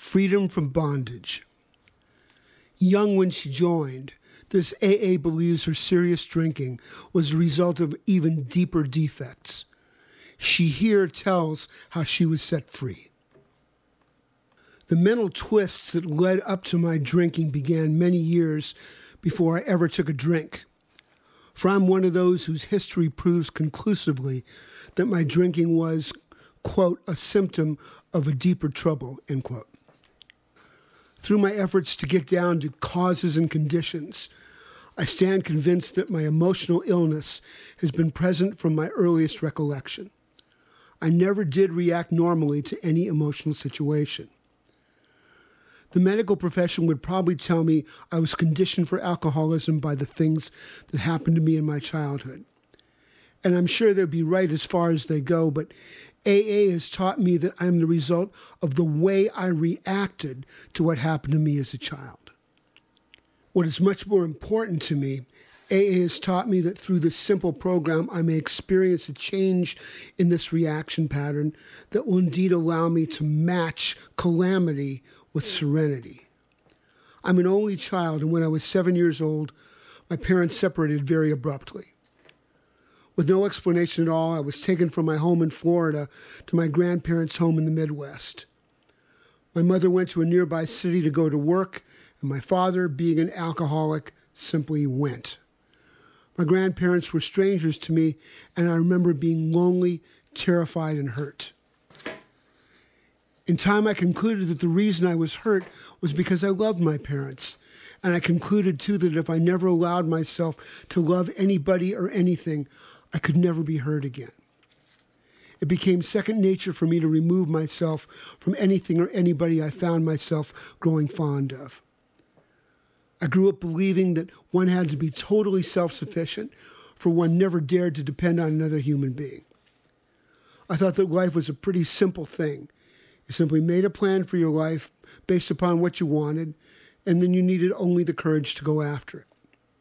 Freedom from bondage. Young when she joined, this AA believes her serious drinking was a result of even deeper defects. She here tells how she was set free. The mental twists that led up to my drinking began many years before I ever took a drink. For I'm one of those whose history proves conclusively that my drinking was, quote, a symptom of a deeper trouble, end quote. Through my efforts to get down to causes and conditions, I stand convinced that my emotional illness has been present from my earliest recollection. I never did react normally to any emotional situation. The medical profession would probably tell me I was conditioned for alcoholism by the things that happened to me in my childhood. And I'm sure they'd be right as far as they go, but AA has taught me that I'm the result of the way I reacted to what happened to me as a child. What is much more important to me, AA has taught me that through this simple program, I may experience a change in this reaction pattern that will indeed allow me to match calamity with serenity. I'm an only child, and when I was 7 years old, my parents separated very abruptly. With no explanation at all, I was taken from my home in Florida to my grandparents' home in the Midwest. My mother went to a nearby city to go to work, and my father, being an alcoholic, simply went. My grandparents were strangers to me, and I remember being lonely, terrified, and hurt. In time, I concluded that the reason I was hurt was because I loved my parents. And I concluded, too, that if I never allowed myself to love anybody or anything, I could never be hurt again. It became second nature for me to remove myself from anything or anybody I found myself growing fond of. I grew up believing that one had to be totally self-sufficient, for one never dared to depend on another human being. I thought that life was a pretty simple thing. You simply made a plan for your life based upon what you wanted, and then you needed only the courage to go after it.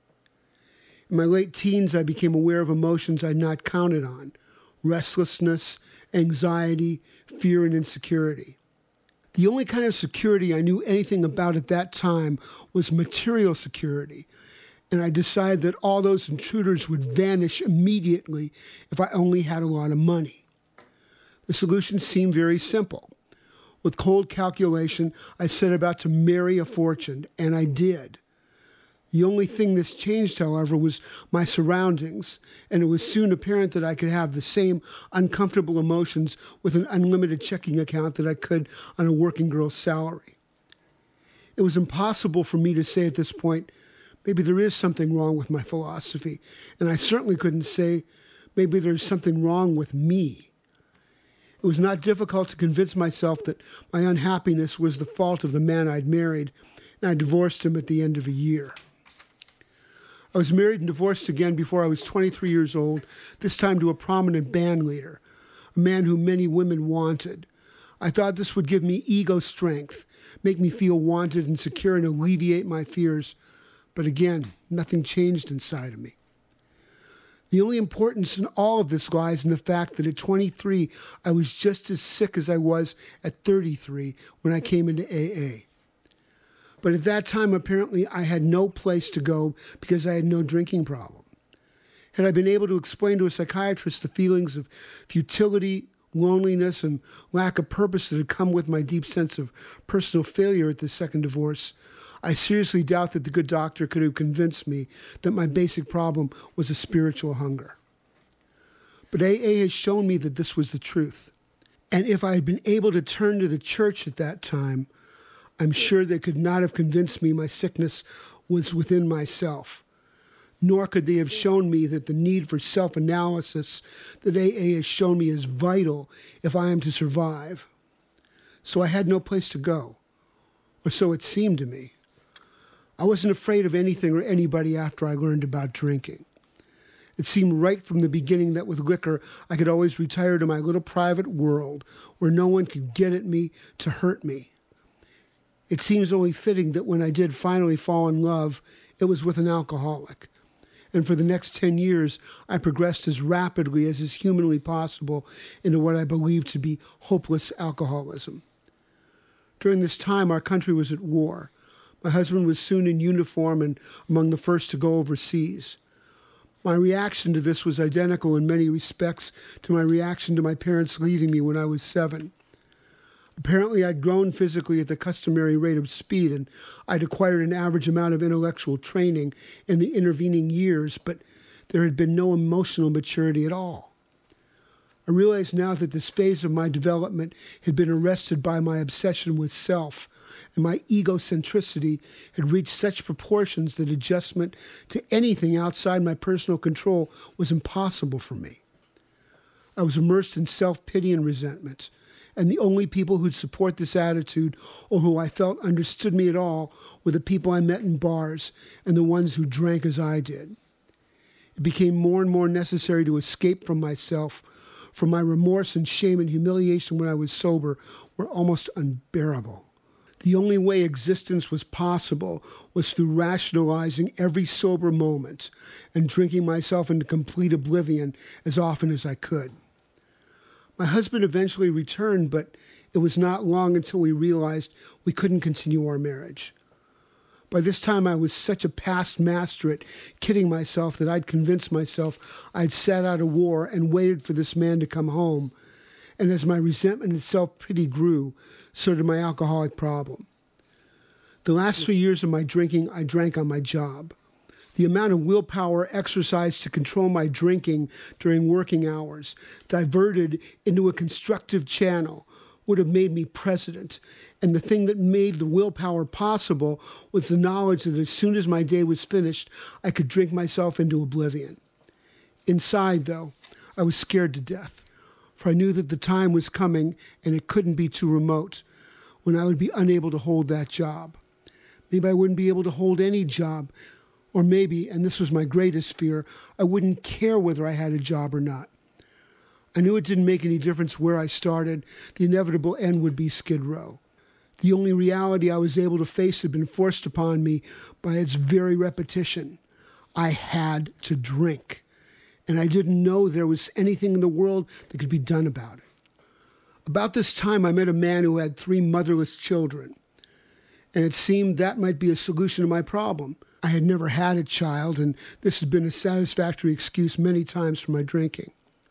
In my late teens, I became aware of emotions I'd not counted on: restlessness, anxiety, fear, and insecurity. The only kind of security I knew anything about at that time was material security, and I decided that all those intruders would vanish immediately if I only had a lot of money. The solution seemed very simple. With cold calculation, I set about to marry a fortune, and I did. The only thing that's changed, however, was my surroundings, and it was soon apparent that I could have the same uncomfortable emotions with an unlimited checking account that I could on a working girl's salary. It was impossible for me to say at this point, maybe there is something wrong with my philosophy, and I certainly couldn't say, maybe there's something wrong with me. It was not difficult to convince myself that my unhappiness was the fault of the man I'd married, and I divorced him at the end of a year. I was married and divorced again before I was 23 years old, this time to a prominent band leader, a man whom many women wanted. I thought this would give me ego strength, make me feel wanted and secure, and alleviate my fears. But again, nothing changed inside of me. The only importance in all of this lies in the fact that at 23, I was just as sick as I was at 33 when I came into AA. But at that time, apparently, I had no place to go because I had no drinking problem. Had I been able to explain to a psychiatrist the feelings of futility, loneliness, and lack of purpose that had come with my deep sense of personal failure at the second divorce, I seriously doubt that the good doctor could have convinced me that my basic problem was a spiritual hunger. But AA has shown me that this was the truth. And if I had been able to turn to the church at that time, I'm sure they could not have convinced me my sickness was within myself. Nor could they have shown me that the need for self-analysis that AA has shown me is vital if I am to survive. So I had no place to go, or so it seemed to me. I wasn't afraid of anything or anybody after I learned about drinking. It seemed right from the beginning that with liquor, I could always retire to my little private world where no one could get at me to hurt me. It seems only fitting that when I did finally fall in love, it was with an alcoholic. And for the next 10 years, I progressed as rapidly as is humanly possible into what I believed to be hopeless alcoholism. During this time, our country was at war. My husband was soon in uniform and among the first to go overseas. My reaction to this was identical in many respects to my reaction to my parents leaving me when I was 7. Apparently, I'd grown physically at the customary rate of speed, and I'd acquired an average amount of intellectual training in the intervening years, but there had been no emotional maturity at all. I realize now that this phase of my development had been arrested by my obsession with self, and my egocentricity had reached such proportions that adjustment to anything outside my personal control was impossible for me. I was immersed in self-pity and resentment, and the only people who'd support this attitude or who I felt understood me at all were the people I met in bars and the ones who drank as I did. It became more and more necessary to escape from myself, for my remorse and shame and humiliation when I was sober were almost unbearable. The only way existence was possible was through rationalizing every sober moment and drinking myself into complete oblivion as often as I could. My husband eventually returned, but it was not long until we realized we couldn't continue our marriage. By this time, I was such a past master at kidding myself that I'd convinced myself I'd sat out a war and waited for this man to come home. And as my resentment and self-pity grew, so did my alcoholic problem. The last 3 years of my drinking, I drank on my job. The amount of willpower exercised to control my drinking during working hours, diverted into a constructive channel, would have made me president. And the thing that made the willpower possible was the knowledge that as soon as my day was finished, I could drink myself into oblivion. Inside, though, I was scared to death, for I knew that the time was coming, and it couldn't be too remote, when I would be unable to hold that job. Maybe I wouldn't be able to hold any job, or maybe, and this was my greatest fear, I wouldn't care whether I had a job or not. I knew it didn't make any difference where I started. The inevitable end would be Skid Row. The only reality I was able to face had been forced upon me by its very repetition. I had to drink, and I didn't know there was anything in the world that could be done about it. About this time, I met a man who had 3 motherless children, and it seemed that might be a solution to my problem. I had never had a child, and this had been a satisfactory excuse many times for my drinking.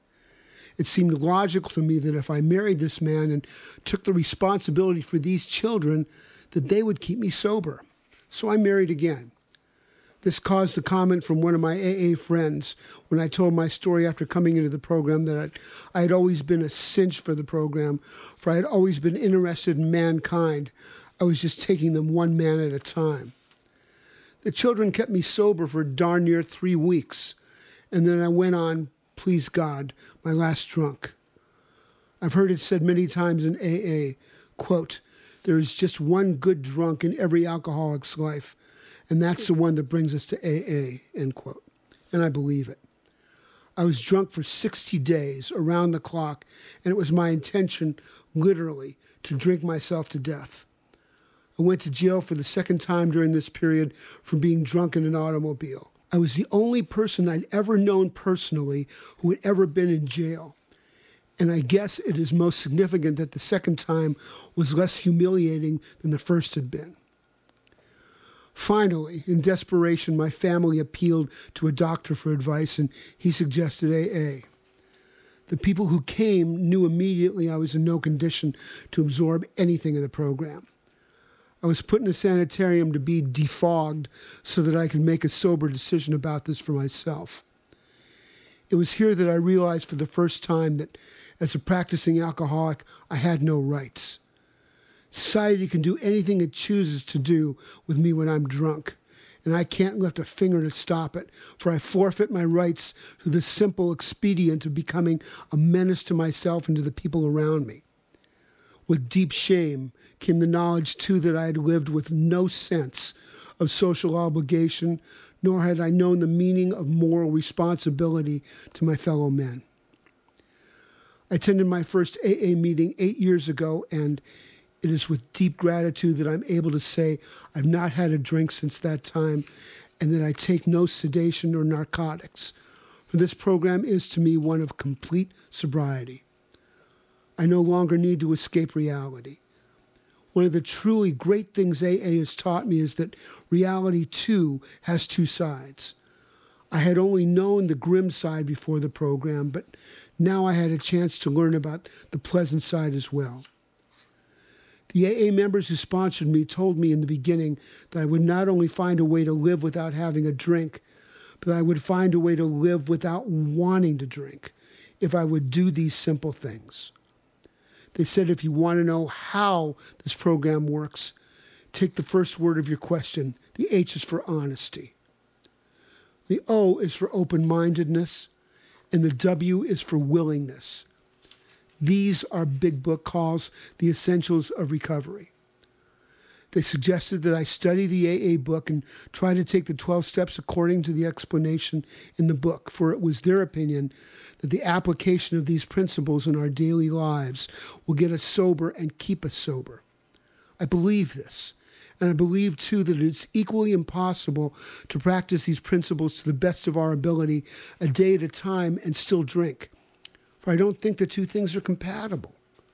It seemed logical to me that if I married this man and took the responsibility for these children, that they would keep me sober. So I married again. This caused a comment from one of my AA friends when I told my story after coming into the program that I had always been a cinch for the program, for I had always been interested in mankind. I was just taking them one man at a time. The children kept me sober for darn near 3 weeks, and then I went on, please God, my last drunk. I've heard it said many times in AA, quote, there is just one good drunk in every alcoholic's life, and that's the one that brings us to AA, end quote. And I believe it. I was drunk for 60 days around the clock, and it was my intention, literally, to drink myself to death. I went to jail for the second time during this period for being drunk in an automobile. I was the only person I'd ever known personally who had ever been in jail. And I guess it is most significant that the second time was less humiliating than the first had been. Finally, in desperation, my family appealed to a doctor for advice, and he suggested AA. The people who came knew immediately I was in no condition to absorb anything in the program. I was put in a sanitarium to be defogged so that I could make a sober decision about this for myself. It was here that I realized for the first time that as a practicing alcoholic, I had no rights. Society can do anything it chooses to do with me when I'm drunk, and I can't lift a finger to stop it, for I forfeit my rights through the simple expedient of becoming a menace to myself and to the people around me. With deep shame came the knowledge, too, that I had lived with no sense of social obligation, nor had I known the meaning of moral responsibility to my fellow men. I attended my first AA meeting 8 years ago, and it is with deep gratitude that I'm able to say I've not had a drink since that time, and that I take no sedation or narcotics, for this program is to me one of complete sobriety. I no longer need to escape reality. One of the truly great things AA has taught me is that reality, too, has two sides. I had only known the grim side before the program, but now I had a chance to learn about the pleasant side as well. The AA members who sponsored me told me in the beginning that I would not only find a way to live without having a drink, but I would find a way to live without wanting to drink if I would do these simple things. They said if you want to know how this program works, take the first word of your question. The H is for honesty. The O is for open-mindedness, and the W is for willingness. These our big book calls the essentials of recovery. They suggested that I study the AA book and try to take the 12 steps according to the explanation in the book, for it was their opinion that the application of these principles in our daily lives will get us sober and keep us sober. I believe this, and I believe, too, that it's equally impossible to practice these principles to the best of our ability a day at a time and still drink, for I don't think the two things are compatible.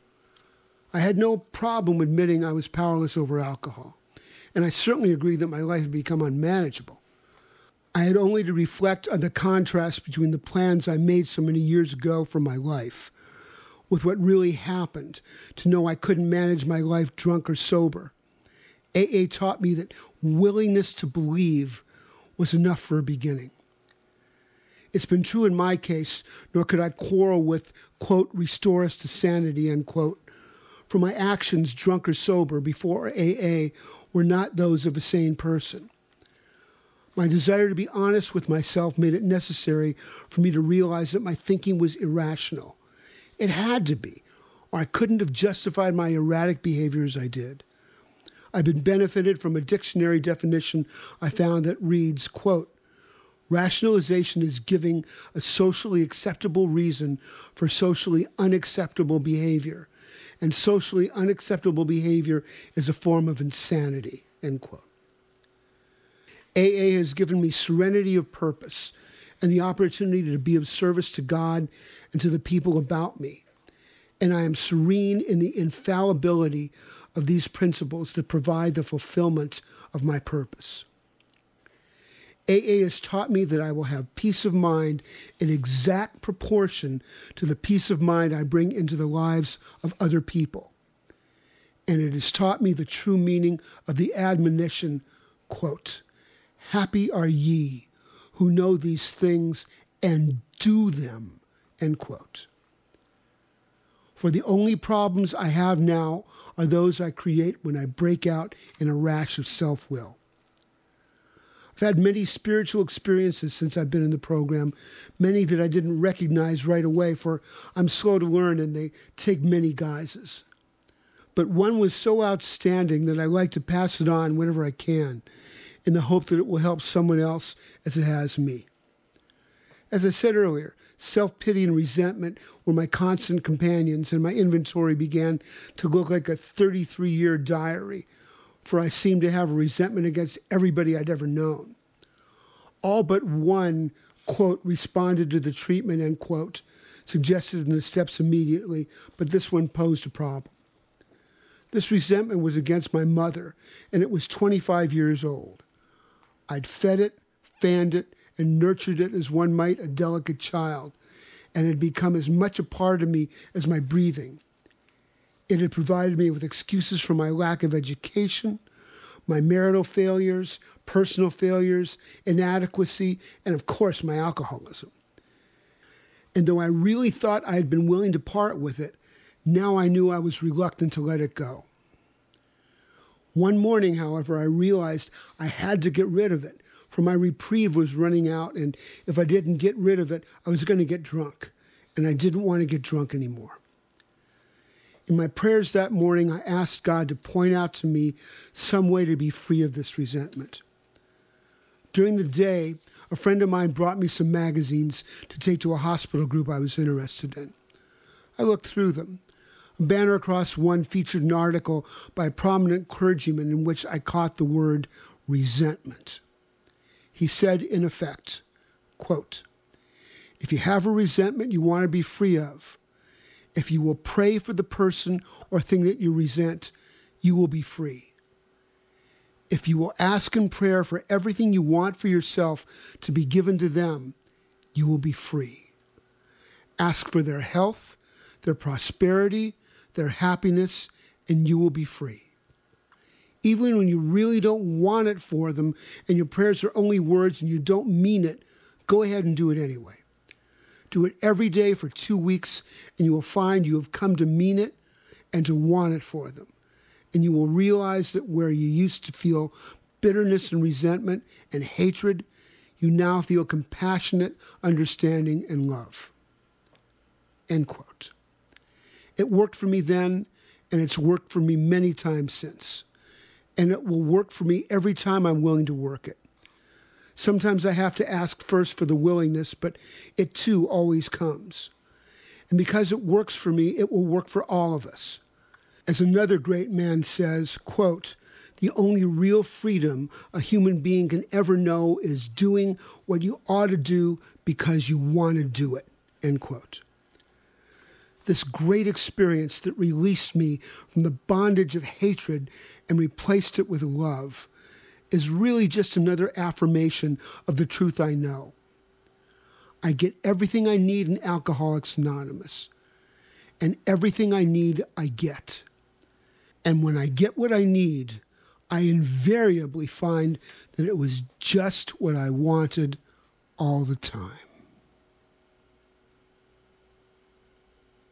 I had no problem admitting I was powerless over alcohol, and I certainly agree that my life had become unmanageable. I had only to reflect on the contrast between the plans I made so many years ago for my life with what really happened to know I couldn't manage my life drunk or sober. AA taught me that willingness to believe was enough for a beginning. It's been true in my case, nor could I quarrel with, quote, restore us to sanity, end quote, for my actions, drunk or sober, before AA were not those of a sane person. My desire to be honest with myself made it necessary for me to realize that my thinking was irrational. It had to be, or I couldn't have justified my erratic behavior as I did. I've been benefited from a dictionary definition I found that reads, quote, rationalization is giving a socially acceptable reason for socially unacceptable behavior, and socially unacceptable behavior is a form of insanity, end quote. AA has given me serenity of purpose and the opportunity to be of service to God and to the people about me. And I am serene in the infallibility of these principles that provide the fulfillment of my purpose. AA has taught me that I will have peace of mind in exact proportion to the peace of mind I bring into the lives of other people. And it has taught me the true meaning of the admonition, quote, happy are ye who know these things and do them, end quote. For the only problems I have now are those I create when I break out in a rash of self-will. I've had many spiritual experiences since I've been in the program, many that I didn't recognize right away, for I'm slow to learn and they take many guises. But one was so outstanding that I like to pass it on whenever I can, in the hope that it will help someone else as it has me. As I said earlier, self-pity and resentment were my constant companions, and my inventory began to look like a 33-year diary, for I seemed to have a resentment against everybody I'd ever known. All but one, quote, responded to the treatment, end quote, suggested in the steps immediately, but this one posed a problem. This resentment was against my mother, and it was 25 years old. I'd fed it, fanned it, and nurtured it as one might a delicate child, and had become as much a part of me as my breathing. It had provided me with excuses for my lack of education, my marital failures, personal failures, inadequacy, and of course my alcoholism. And though I really thought I had been willing to part with it, now I knew I was reluctant to let it go. One morning, however, I realized I had to get rid of it, for my reprieve was running out, and if I didn't get rid of it, I was going to get drunk, and I didn't want to get drunk anymore. In my prayers that morning, I asked God to point out to me some way to be free of this resentment. During the day, a friend of mine brought me some magazines to take to a hospital group I was interested in. I looked through them. A banner across one featured an article by a prominent clergyman in which I caught the word resentment. He said, in effect, quote, if you have a resentment you want to be free of, if you will pray for the person or thing that you resent, you will be free. If you will ask in prayer for everything you want for yourself to be given to them, you will be free. Ask for their health, their prosperity, their happiness, and you will be free. Even when you really don't want it for them and your prayers are only words and you don't mean it, go ahead and do it anyway. Do it every day for 2 weeks and you will find you have come to mean it and to want it for them. And you will realize that where you used to feel bitterness and resentment and hatred, you now feel compassionate, understanding, and love. End quote. It worked for me then, and it's worked for me many times since. And it will work for me every time I'm willing to work it. Sometimes I have to ask first for the willingness, but it too always comes. And because it works for me, it will work for all of us. As another great man says, quote, "The only real freedom a human being can ever know is doing what you ought to do because you want to do it," end quote. This great experience that released me from the bondage of hatred and replaced it with love is really just another affirmation of the truth I know. I get everything I need in Alcoholics Anonymous, and everything I need, I get. And when I get what I need, I invariably find that it was just what I wanted all the time.